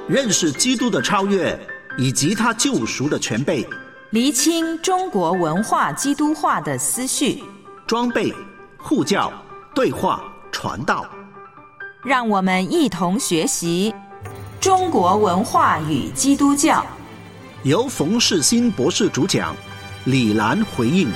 认识基督的超越以及他救赎的全备， 厘清中国文化基督化的思绪， 装备、护教、对话、传道。 让我们一同学习中国文化与基督教。 由冯世新博士主讲，李兰回应。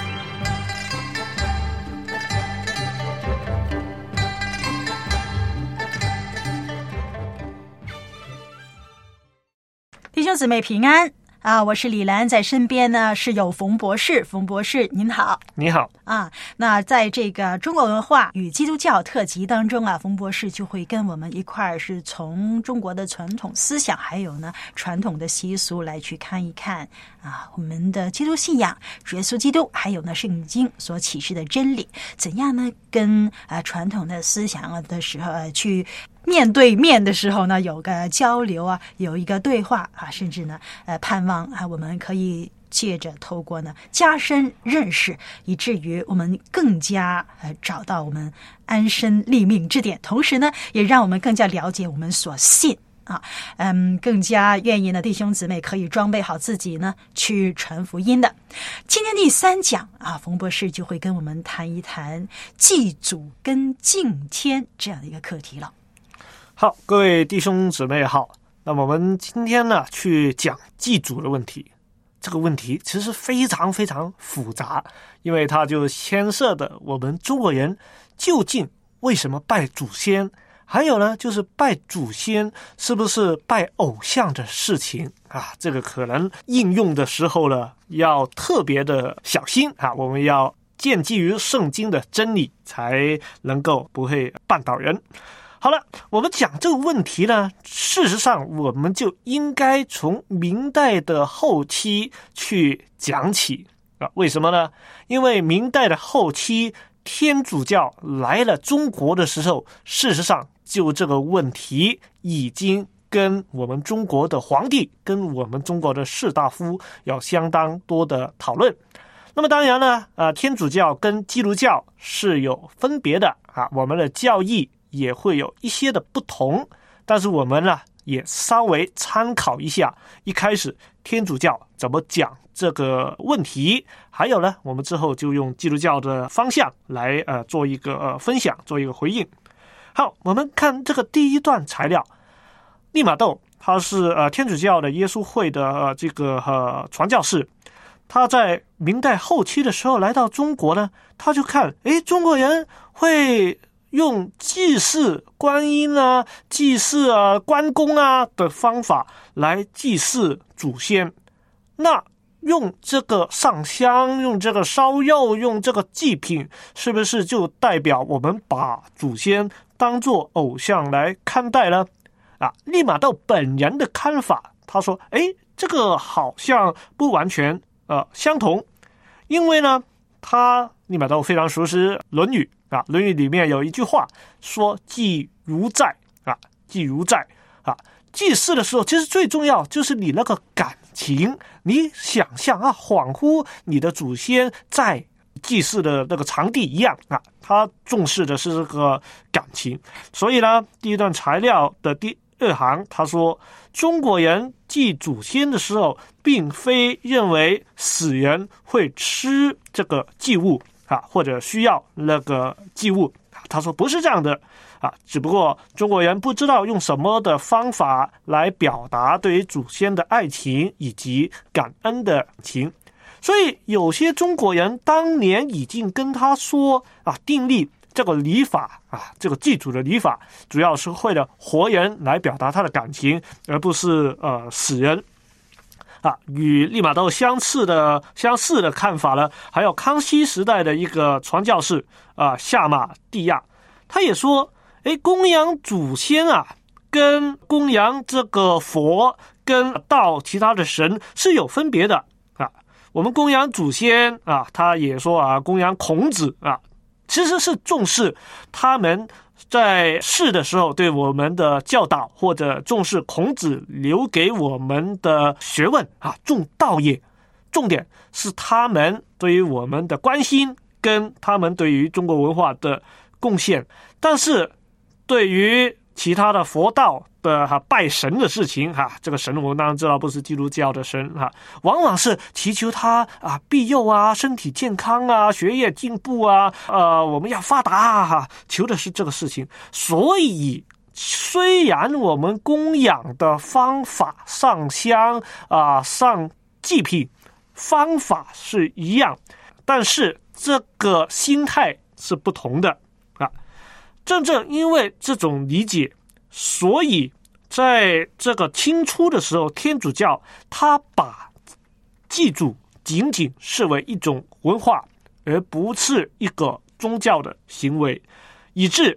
弟兄姊妹平安啊！我是李兰，在身边呢是有冯博士。冯博士您好。 你好啊。那在这个中国文化与基督教特辑当中啊，冯博士就会跟我们一块儿是从中国的传统思想还有呢传统的习俗来去看一看啊，我们的基督信仰主耶稣基督还有呢圣经所启示的真理怎样呢跟传统的思想的时候去面对面的时候呢，有个交流啊，有一个对话啊，甚至呢，盼望啊，我们可以借着透过呢加深认识，以至于我们更加找到我们安身立命之点，同时呢，也让我们更加了解我们所信啊，更加愿意呢，弟兄姊妹可以装备好自己呢，去传福音的。今天第3讲啊，冯博士就会跟我们谈一谈祭祖跟敬天这样的一个课题了。 好，各位弟兄姊妹好。那么我们今天呢，去讲祭祖的问题。这个问题其实非常非常复杂，因为它就牵涉的我们中国人究竟为什么拜祖先，还有呢，就是拜祖先是不是拜偶像的事情啊？这个可能应用的时候呢，要特别的小心啊。我们要建基于圣经的真理，才能够不会绊倒人。好了，我们讲这个问题呢，事实上我们就应该从明代的后期去讲起啊。为什么呢？因为明代的后期，天主教来了中国的时候，事实上就这个问题已经跟我们中国的皇帝，跟我们中国的士大夫有相当多的讨论。那么当然呢，天主教跟基督教是有分别的啊，我们的教义也会有一些的不同，但是我们呢也稍微参考一下一开始天主教怎么讲这个问题，还有呢我们之后就用基督教的方向来做一个分享，做一个回应。好，我们看这个第一段材料。利玛窦他是天主教的耶稣会的这个传教士，他在明代后期的时候来到中国呢，他就看中国人会用祭祀观音啊、祭祀关公啊的方法来祭祀祖先，那用这个上香，用这个烧肉，用这个祭品，是不是就代表我们把祖先当作偶像来看待呢？利玛窦本人的看法，他说这个好像不完全相同，因为呢利玛窦非常熟悉论语啊，论语里面有一句话说祭如在啊，祭如在啊。祭祀的时候其实最重要就是你那个感情，你想象恍惚你的祖先在祭祀的那个场地一样啊，他重视的是这个感情。所以呢，第一段材料的第2行他说，中国人祭祖先的时候并非认为死人会吃这个祭物或者需要那个祭物，他说不是这样的只不过中国人不知道用什么的方法来表达对于祖先的爱情以及感恩的情，所以有些中国人当年已经跟他说订立这个礼法这个祭祖的礼法主要是为了活人来表达他的感情，而不是死人。与利玛窦相似的看法呢，还有康熙时代的一个传教士夏马蒂亚，他也说供养祖先跟供养这个佛跟道其他的神是有分别的我们供养祖先他也说供养孔子其实是重视他们在世的时候对我们的教导，或者重视孔子留给我们的学问重道业，重点是他们对于我们的关心跟他们对于中国文化的贡献。但是对于其他的佛道的拜神的事情这个神我们当然知道不是基督教的神往往是祈求他庇佑身体健康学业进步我们要发达求的是这个事情。所以虽然我们供养的方法上香上祭品方法是一样，但是这个心态是不同的正正因为这种理解，所以在这个清初的时候，天主教他把祭祖仅仅视为一种文化，而不是一个宗教的行为，以致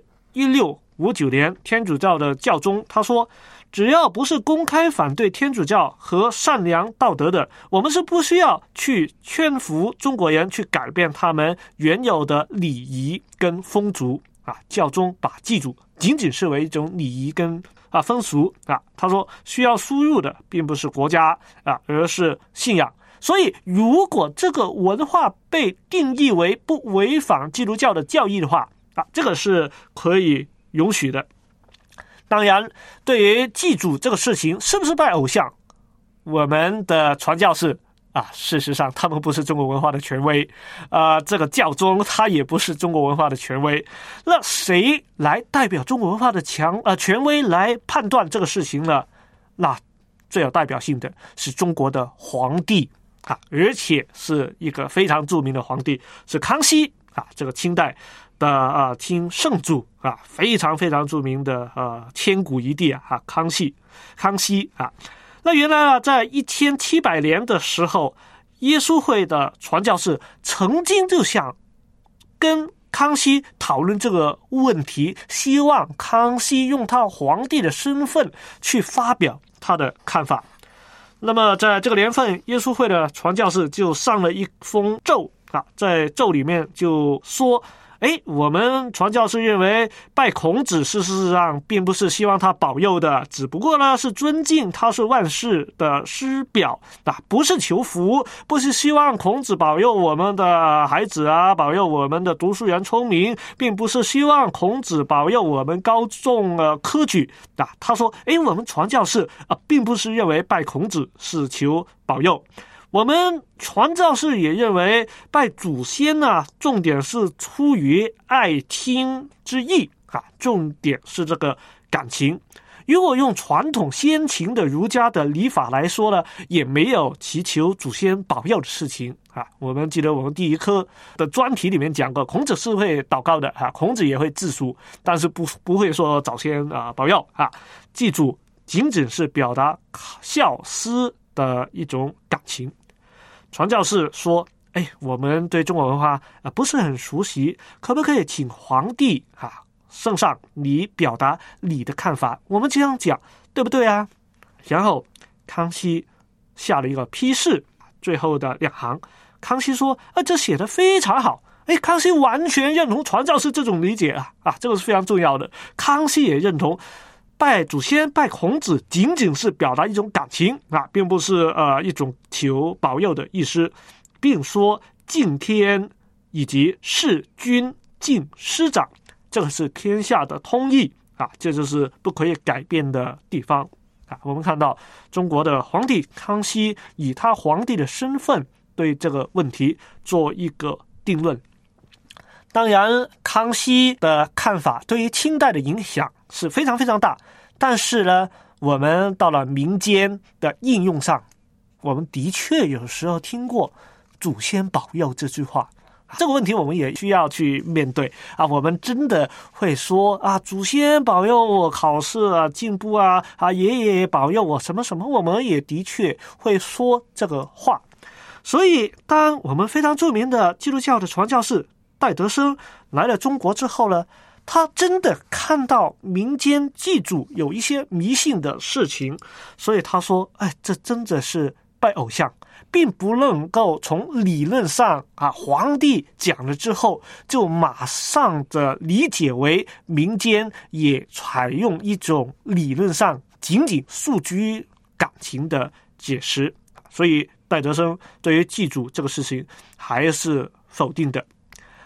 1659年天主教的教宗他说，只要不是公开反对天主教和善良道德的，我们是不需要去劝服中国人去改变他们原有的礼仪跟风俗教宗把祭祖仅仅视为一种礼仪跟风俗他说需要输入的并不是国家而是信仰。所以如果这个文化被定义为不违反基督教的教义的话这个是可以允许的。当然对于祭祖这个事情是不是拜偶像，我们的传教士事实上他们不是中国文化的权威这个教宗他也不是中国文化的权威，那谁来代表中国文化的权威来判断这个事情呢？那最有代表性的是中国的皇帝而且是一个非常著名的皇帝，是康熙这个清代的清圣祖非常非常著名的千古一帝康熙那原来在1700年的时候，耶稣会的传教士曾经就想跟康熙讨论这个问题，希望康熙用他皇帝的身份去发表他的看法。那么在这个年份，耶稣会的传教士就上了一封奏在奏里面就说，我们传教士认为拜孔子事实上并不是希望他保佑的，只不过呢是尊敬他是万世的师表不是求福，不是希望孔子保佑我们的孩子保佑我们的读书人聪明，并不是希望孔子保佑我们高中科举他说我们传教士并不是认为拜孔子是求保佑，我们传教士也认为拜祖先重点是出于爱亲之意重点是这个感情。如果用传统先秦的儒家的礼法来说呢，也没有祈求祖先保佑的事情我们记得我们第一课的专题里面讲过，孔子是会祷告的孔子也会自述，但是不会说祖先保佑祭祖仅仅是表达孝思的一种感情。传教士说我们对中国文化不是很熟悉，可不可以请皇帝圣上你表达你的看法，我们这样讲对不对然后康熙下了一个批示，最后的2行，康熙说这写得非常好。康熙完全认同传教士这种理解这个是非常重要的。康熙也认同拜祖先拜孔子仅仅是表达一种感情并不是一种求保佑的意思，并说敬天以及事君敬师长，这个是天下的通义这就是不可以改变的地方我们看到中国的皇帝康熙以他皇帝的身份对这个问题做一个定论。当然康熙的看法对于清代的影响是非常非常大，但是呢我们到了民间的应用上，我们的确有时候听过祖先保佑这句话，这个问题我们也需要去面对我们真的会说祖先保佑我考试进步爷爷保佑我什么什么，我们也的确会说这个话。所以当我们非常著名的基督教的传教士戴德生来了中国之后呢，他真的看到民间祭祖有一些迷信的事情，所以他说这真的是拜偶像，并不能够从理论上皇帝讲了之后就马上的理解为民间也采用一种理论上仅仅诉诸感情的解释。所以戴德生对于祭祖这个事情还是否定的。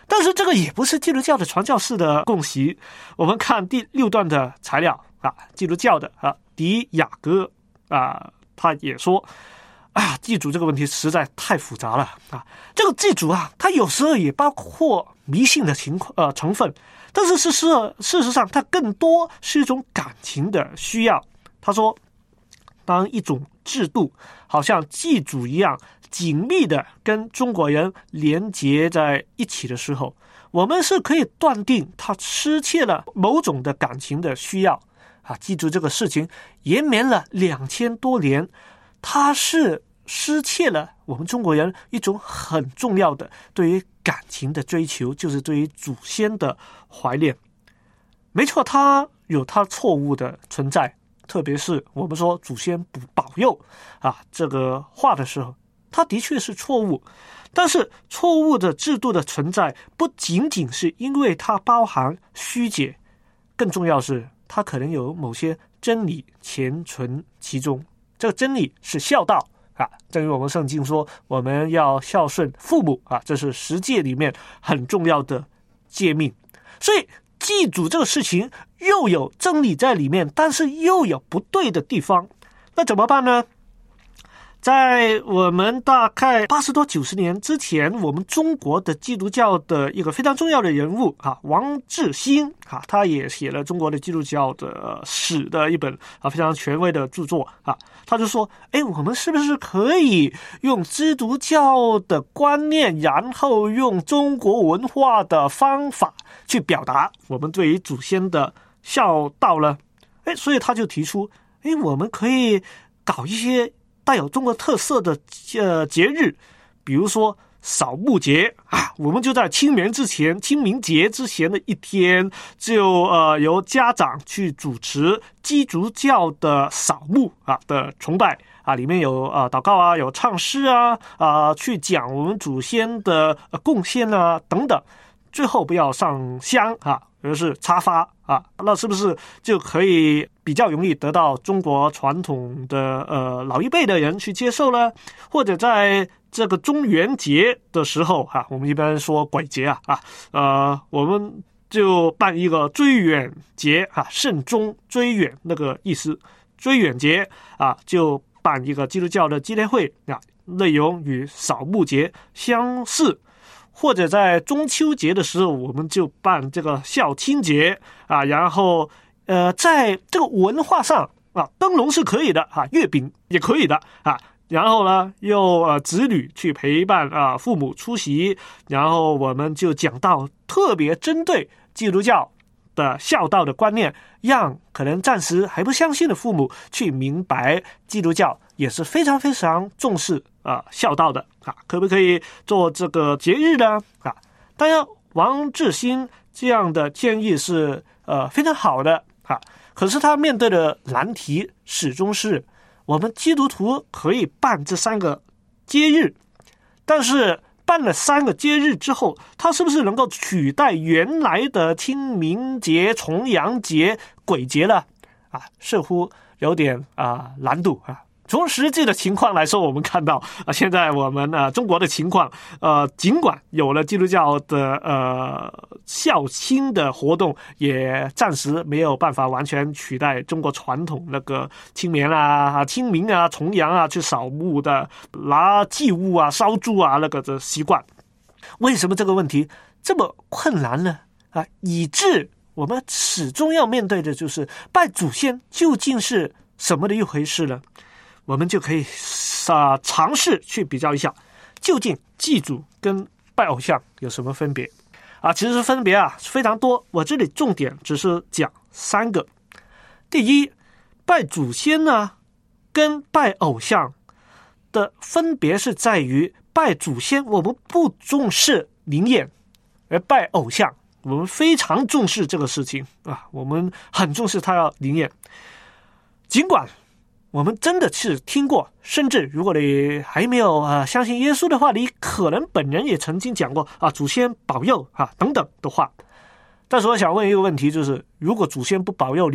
但是这个也不是基督教的传教士的共识。我们看第6段的材料啊，基督教的迪雅哥他也说祭祖这个问题实在太复杂了这个祭祖它有时候也包括迷信的成分，但是事实上它更多是一种感情的需要。他说，当一种制度好像祭祖一样紧密的跟中国人连结在一起的时候，我们是可以断定它失去了某种的感情的需要祭祖这个事情延绵了2000多年，它是失去了我们中国人一种很重要的对于感情的追求，就是对于祖先的怀念。没错，它有它错误的存在，特别是我们说祖先不保佑这个话的时候，它的确是错误。但是错误的制度的存在不仅仅是因为它包含虚解，更重要是它可能有某些真理潜存其中。这个真理是孝道正如我们圣经说，我们要孝顺父母这是十诫里面很重要的诫命。所以祭祖这个事情又有真理在里面，但是又有不对的地方，那怎么办呢？在我们大概80多90年之前，我们中国的基督教的一个非常重要的人物王志兴他也写了中国的基督教的史的一本非常权威的著作他就说我们是不是可以用基督教的观念，然后用中国文化的方法去表达我们对于祖先的孝道呢？所以他就提出我们可以搞一些带有中国特色的节日，比如说扫墓节我们就在清明节之前的一天，就由家长去主持基督教的扫墓的崇拜里面有祷告有唱诗去讲我们祖先的贡献等等，最后不要上香而是插花那是不是就可以比较容易得到中国传统的老一辈的人去接受呢？或者在这个中元节的时候我们一般说鬼节我们就办一个追远节慎终追远那个意思，追远节就办一个基督教的纪念会内容与扫墓节相似。或者在中秋节的时候，我们就办这个孝亲节然后在这个文化上灯笼是可以的月饼也可以的然后呢又子女去陪伴父母出席，然后我们就讲到特别针对基督教的孝道的观念，让可能暂时还不相信的父母去明白基督教也是非常非常重视孝道的可不可以做这个节日呢？当然王志兴这样的建议是非常好的可是他面对的难题始终是我们基督徒可以办这3个节日，但是办了3个节日之后，他是不是能够取代原来的清明节、重阳节、鬼节呢？似乎有点难度从实际的情况来说，我们看到现在我们中国的情况尽管有了基督教的孝亲的活动，也暂时没有办法完全取代中国传统那个清明重阳去扫墓的拿祭物烧猪那个的习惯。为什么这个问题这么困难呢？以致我们始终要面对的就是拜祖先究竟是什么的一回事呢？我们就可以尝试去比较一下，究竟祭祖跟拜偶像有什么分别其实分别非常多，我这里重点只是讲3个。第一，拜祖先呢跟拜偶像的分别是在于，拜祖先我们不重视灵验，而拜偶像我们非常重视这个事情我们很重视它要灵验。尽管我们真的是听过，甚至如果你还没有相信耶稣的话，你可能本人也曾经讲过祖先保佑等等的话。但是我想问一个问题，就是如果祖先不保佑你，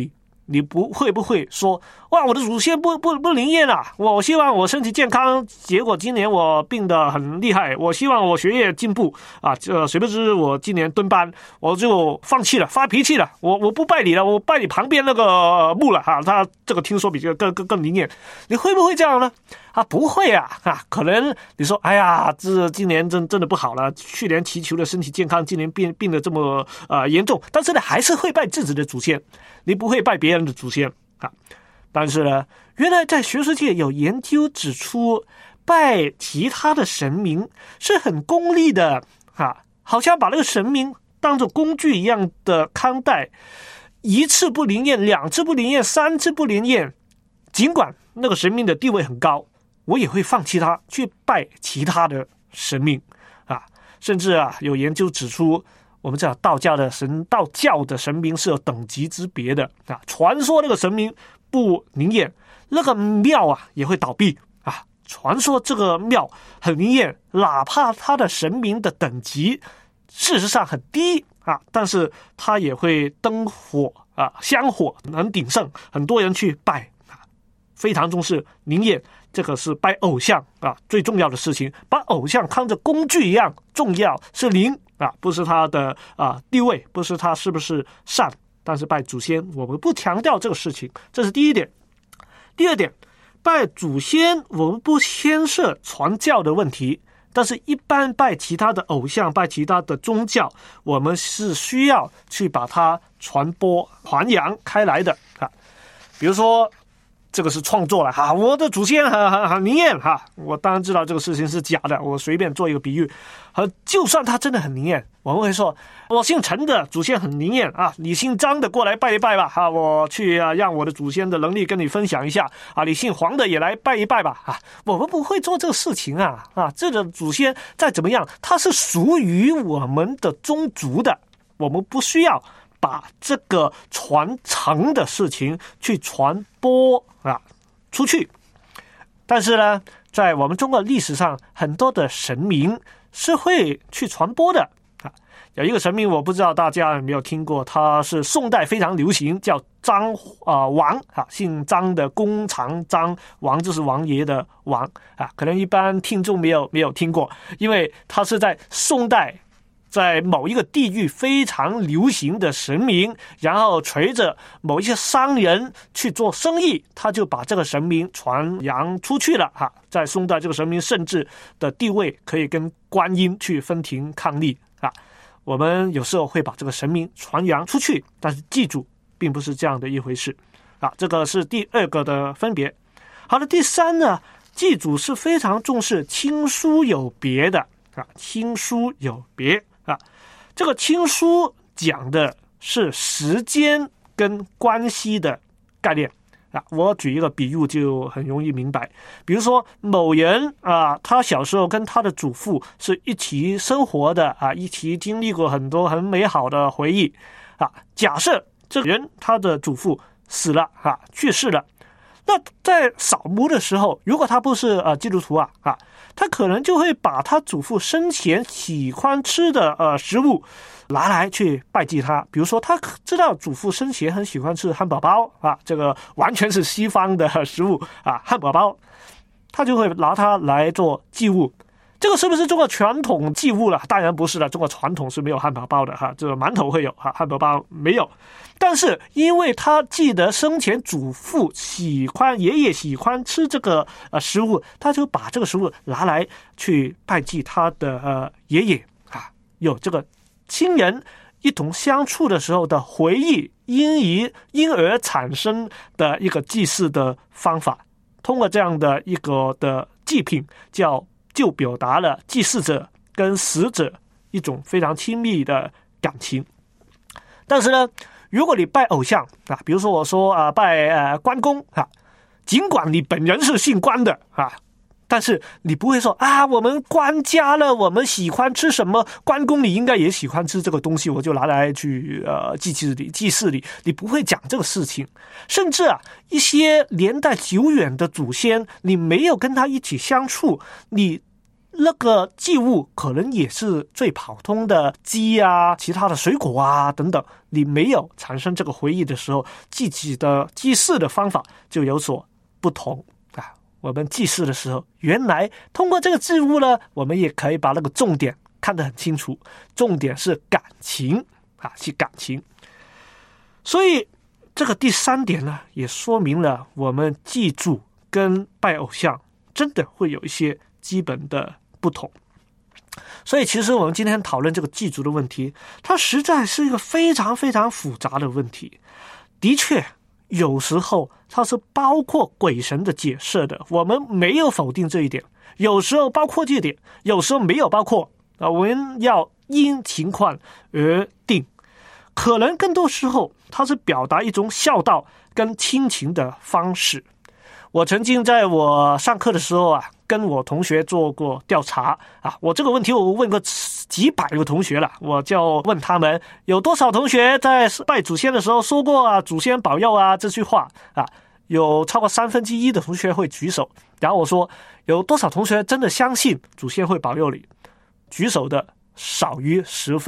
你会不会说，哇，我的祖先不灵验啊，我希望我身体健康，结果今年我病得很厉害，我希望我学业进步啊，谁不知我今年蹲班，我就放弃了，发脾气了，我不拜你了，我拜你旁边那个墓了哈，他这个听说比这个更灵验，你会不会这样呢？不会啊，可能你说，哎呀，这今年真的不好了，去年祈求的身体健康，今年病得这么严重，但是呢，还是会拜自己的祖先，你不会拜别人的祖先啊。但是呢，原来在学术界有研究指出，拜其他的神明是很功利的啊，好像把那个神明当作工具一样的看待，一次不灵验，两次不灵验，三次不灵验，尽管那个神明的地位很高，我也会放弃他去拜其他的神明啊。甚至有研究指出，我们知道道教的神明是有等级之别的啊。传说那个神明不灵验，那个庙也会倒闭啊。传说这个庙很灵验，哪怕他的神明的等级事实上很低啊，但是他也会灯火香火能鼎盛，很多人去拜啊，非常重视灵验。这个是拜偶像最重要的事情，把偶像看着工具一样重要，是灵不是他的地位，不是他是不是善。但是拜祖先我们不强调这个事情，这是第一点。第二点，拜祖先我们不牵涉传教的问题，但是一般拜其他的偶像，拜其他的宗教，我们是需要去把它传播传扬开来的比如说这个是创作了我的祖先很灵验我当然知道这个事情是假的，我随便做一个比喻就算他真的很灵验，我们会说我姓陈的祖先很灵验你姓张的过来拜一拜吧我去让我的祖先的能力跟你分享一下你姓黄的也来拜一拜吧我们不会做这个事情这个祖先再怎么样，他是属于我们的宗族的，我们不需要把这个传承的事情去传播出去。但是呢，在我们中国历史上，很多的神明是会去传播的有一个神明我不知道大家有没有听过，他是宋代非常流行，叫张王姓张的弓长张，王就是王爷的王可能一般听众没有听过，因为他是在宋代在某一个地域非常流行的神明，然后随着某一些商人去做生意，他就把这个神明传扬出去了在宋代这个神明甚至的地位可以跟观音去分庭抗礼我们有时候会把这个神明传扬出去，但是记住并不是这样的一回事这个是第二个的分别。好了，第三呢，祭祖是非常重视亲疏有别的亲疏有别这个亲疏讲的是时间跟关系的概念我举一个比喻就很容易明白。比如说某人他小时候跟他的祖父是一起生活的一起经历过很多很美好的回忆假设这个人他的祖父死了去世了，那在扫墓的时候，如果他不是基督徒他可能就会把他祖父生前喜欢吃的食物拿来去拜祭他。比如说他知道祖父生前很喜欢吃汉堡包这个完全是西方的食物汉堡包，他就会拿它来做祭物。这个是不是中国传统祭物了？当然不是了，中国传统是没有汉堡包的这个馒头会有汉堡包没有。但是因为他记得生前祖父爷爷喜欢吃这个食物，他就把这个食物拿来去拜祭他的爷爷有这个亲人一同相处的时候的回忆，因而产生的一个祭祀的方法。通过这样的一个的祭品就表达了祭祀者跟死者一种非常亲密的感情。但是呢，如果你拜偶像比如说我说拜关公尽管你本人是姓关的但是你不会说我们关家了，我们喜欢吃什么，关公你应该也喜欢吃这个东西，我就拿来去祭祀你，你不会讲这个事情。甚至一些年代久远的祖先，你没有跟他一起相处，你那个祭物可能也是最普通的鸡啊、其他的水果啊等等，你没有产生这个回忆的时候，自己的祭祀的方法就有所不同啊。我们祭祀的时候，原来通过这个祭物呢，我们也可以把那个重点看得很清楚，重点是感情啊，是感情。所以这个第3点呢，也说明了我们祭祖跟拜偶像真的会有一些基本的不同。所以其实我们今天讨论这个祭祖的问题，它实在是一个非常非常复杂的问题。的确有时候它是包括鬼神的解释的，我们没有否定这一点，有时候包括这一点，有时候没有包括啊，我们要因情况而定。可能更多时候它是表达一种孝道跟亲情的方式。我曾经在我上课的时候啊，跟我同学做过调查啊，我这个问题我问过几百个同学了，我就问他们有多少同学在拜祖先的时候说过啊祖先保佑啊这句话啊，有超过1/3的同学会举手。然后我说有多少同学真的相信祖先会保佑你，举手的少于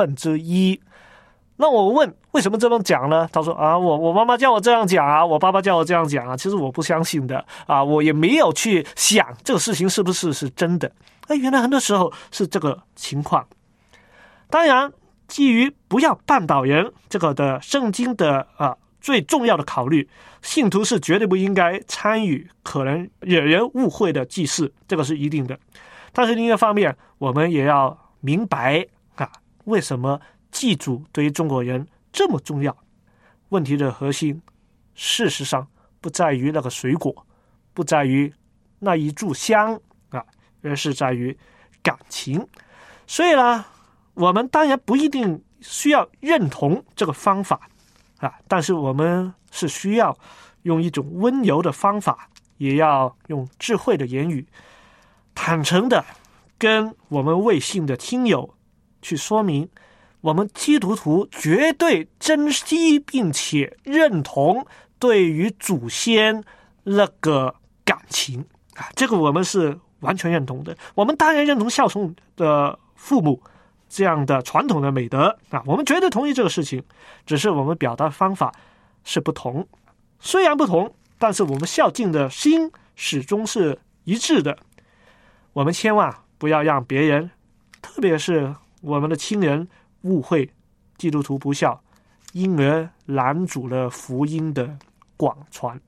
1/10。那我问为什么这么讲呢？他说啊，我妈妈叫我这样讲啊，我爸爸叫我这样讲啊，其实我不相信的啊，我也没有去想这个事情是不是真的。原来很多时候是这个情况。当然基于不要绊倒人这个的圣经的最重要的考虑，信徒是绝对不应该参与可能惹人误会的祭祀，这个是一定的。但是另一方面我们也要明白为什么祭祖对于中国人这么重要。问题的核心事实上不在于那个水果，不在于那一炷香而是在于感情。所以呢，我们当然不一定需要认同这个方法但是我们是需要用一种温柔的方法，也要用智慧的言语，坦诚的跟我们未信的亲友去说明，我们基督徒绝对珍惜并且认同对于祖先那个感情这个我们是完全认同的。我们当然认同孝顺的父母这样的传统的美德我们绝对同意这个事情，只是我们表达方法是不同。虽然不同，但是我们孝敬的心始终是一致的。我们千万不要让别人，特别是我们的亲人误会基督徒不孝，因而拦阻了福音的广传。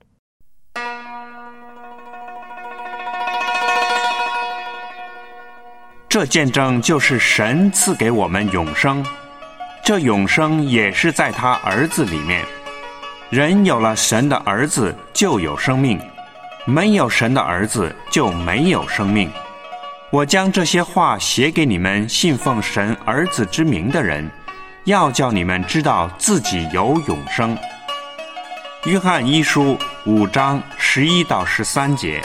这见证就是神赐给我们永生，这永生也是在他儿子里面。人有了神的儿子就有生命，没有神的儿子就没有生命。我将这些话写给你们信奉神儿子之名的人，要叫你们知道自己有永生。约翰一书5章11到13节。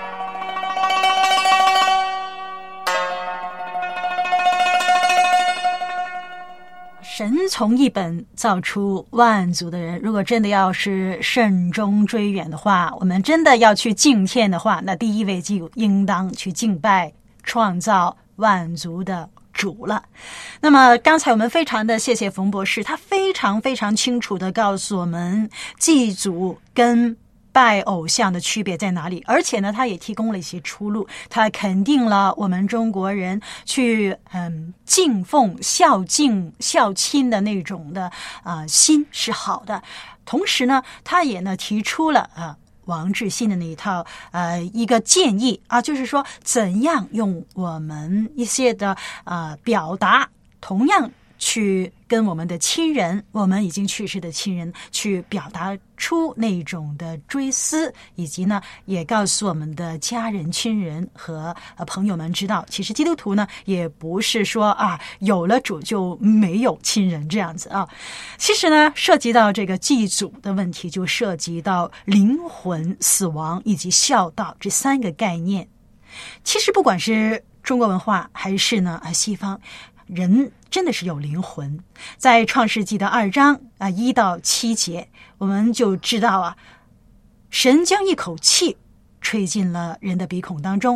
神从一本造出万族的人，如果真的要是慎终追远的话，我们真的要去敬天的话，那第一位就应当去敬拜创造万族的主了。那么刚才我们非常的谢谢冯博士，他非常非常清楚的告诉我们祭祖跟拜偶像的区别在哪里，而且呢他也提供了一些出路，他肯定了我们中国人去敬奉孝敬孝亲的那种的心是好的。同时呢他也呢提出了王志信的那一套一个建议就是说怎样用我们一些的表达，同样去跟我们的亲人，我们已经去世的亲人去表达出那种的追思，以及呢也告诉我们的家人亲人和朋友们知道，其实基督徒呢也不是说有了主就没有亲人这样子其实呢涉及到这个祭祖的问题，就涉及到灵魂死亡以及孝道这3个概念。其实不管是中国文化还是呢西方，人真的是有灵魂。在创世纪的2章1到7节，我们就知道神将一口气吹进了人的鼻孔当中，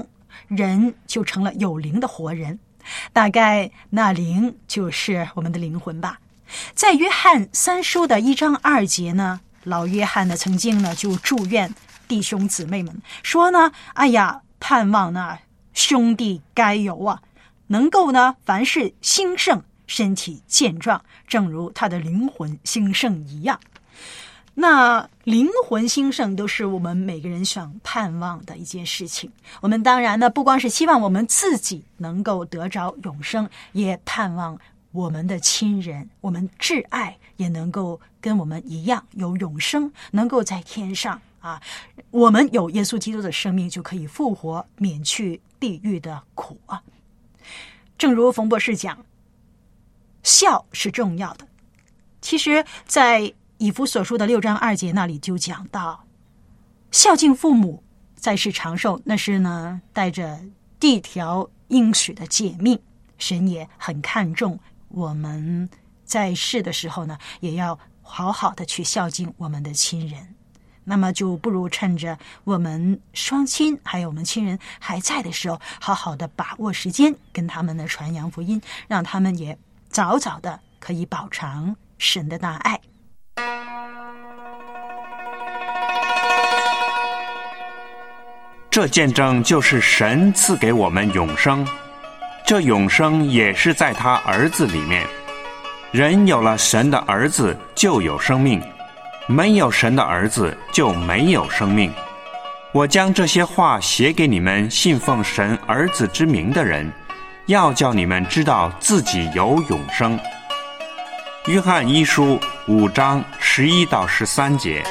人就成了有灵的活人。大概那灵就是我们的灵魂吧。在约翰3书的1章2节呢，老约翰呢曾经呢就祝愿弟兄姊妹们说呢，哎呀，盼望呢兄弟该有啊，能够呢凡事兴盛，身体健壮，正如他的灵魂兴盛一样。那灵魂兴盛都是我们每个人想盼望的一件事情。我们当然呢不光是希望我们自己能够得着永生，也盼望我们的亲人，我们挚爱也能够跟我们一样有永生，能够在天上啊，我们有耶稣基督的生命就可以复活，免去地狱的苦啊。正如冯博士讲，孝是重要的。其实在以弗所书的6章2节那里就讲到，孝敬父母在世长寿，那是呢带着第一条应许的诫命。神也很看重我们在世的时候呢，也要好好的去孝敬我们的亲人。那么就不如趁着我们双亲还有我们亲人还在的时候，好好的把握时间，跟他们的传扬福音，让他们也早早的可以饱尝神的大爱。 这见证就是神赐给我们永生，这永生也是在他儿子里面。人有了神的儿子就有生命，没有神的儿子就没有生命。我将这些话写给你们信奉神儿子之名的人，要叫你们知道自己有永生。约翰1书5章11到13节。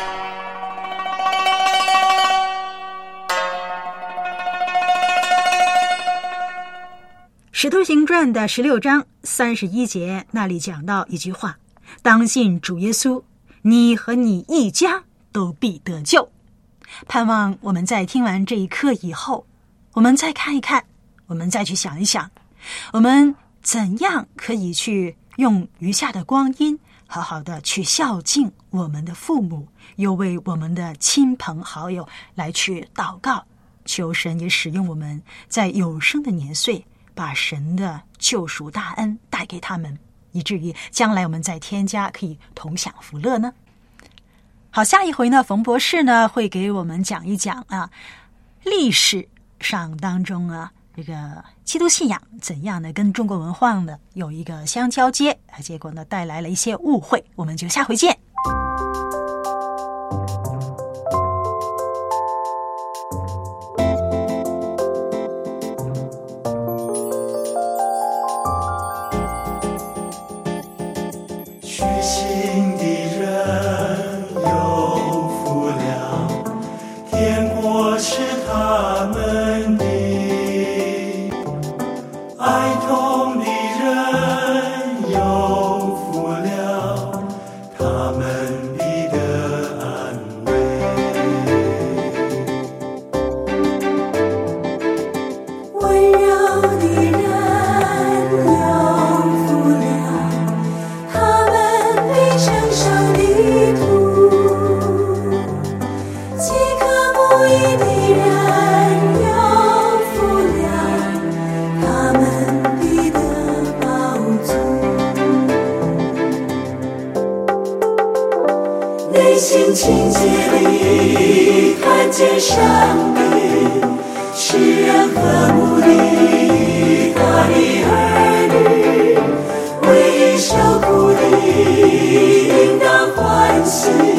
使徒行传的16章31节那里讲到一句话，当信主耶稣，你和你一家都必得救。盼望我们在听完这一课以后，我们再看一看，我们再去想一想，我们怎样可以去用余下的光阴好好的去孝敬我们的父母，又为我们的亲朋好友来去祷告，求神也使用我们在有生的年岁，把神的救赎大恩带给他们，以至于将来我们在天家可以同享福乐呢。好，下一回呢，冯博士呢会给我们讲一讲历史上当中这个基督信仰怎样的跟中国文化呢有一个相交接，结果呢带来了一些误会。我们就下回见。 内心清洁里看见上帝，世人和睦的他的儿女，为受苦的应当欢喜。